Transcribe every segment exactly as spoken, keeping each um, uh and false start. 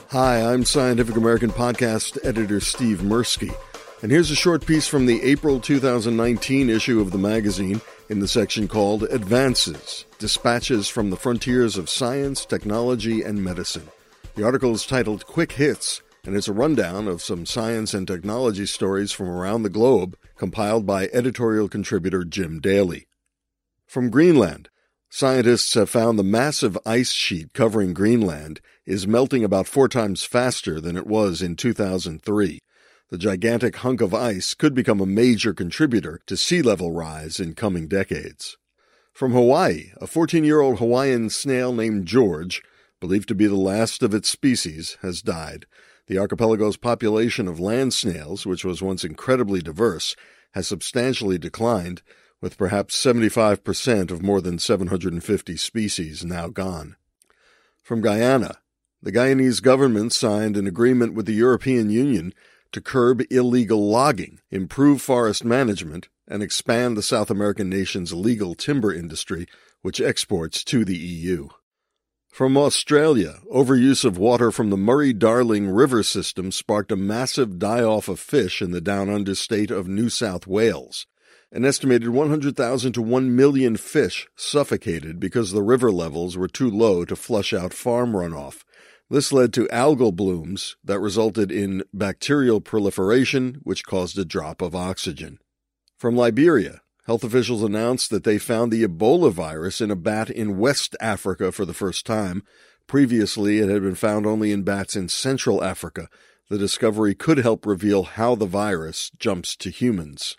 Hi, I'm Scientific American podcast editor Steve Mirsky, and here's a short piece from the April two thousand nineteen issue of the magazine in the section called Advances, Dispatches from the Frontiers of Science, Technology, and Medicine. The article is titled Quick Hits, and it's a rundown of some science and technology stories from around the globe, compiled by editorial contributor Jim Daly. From Greenland, scientists have found the massive ice sheet covering Greenland is melting about four times faster than it was in two thousand three. The gigantic hunk of ice could become a major contributor to sea level rise in coming decades. From Hawaii, a fourteen-year-old Hawaiian snail named George, believed to be the last of its species, has died. The archipelago's population of land snails, which was once incredibly diverse, has substantially declined, with perhaps seventy-five percent of more than seven hundred fifty species now gone. From Guyana, the Guyanese government signed an agreement with the European Union to curb illegal logging, improve forest management, and expand the South American nation's legal timber industry, which exports to the E U. From Australia, overuse of water from the Murray-Darling River system sparked a massive die-off of fish in the down-under state of New South Wales. An estimated one hundred thousand to one million fish suffocated because the river levels were too low to flush out farm runoff. This led to algal blooms that resulted in bacterial proliferation, which caused a drop of oxygen. From Liberia, health officials announced that they found the Ebola virus in a bat in West Africa for the first time. Previously, it had been found only in bats in Central Africa. The discovery could help reveal how the virus jumps to humans.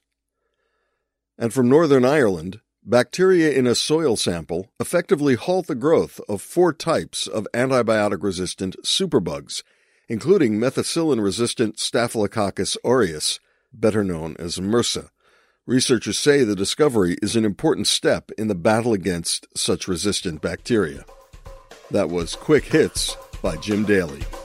And from Northern Ireland, bacteria in a soil sample effectively halt the growth of four types of antibiotic-resistant superbugs, including methicillin-resistant Staphylococcus aureus, better known as MRSA. Researchers say the discovery is an important step in the battle against such resistant bacteria. That was Quick Hits by Jim Daly.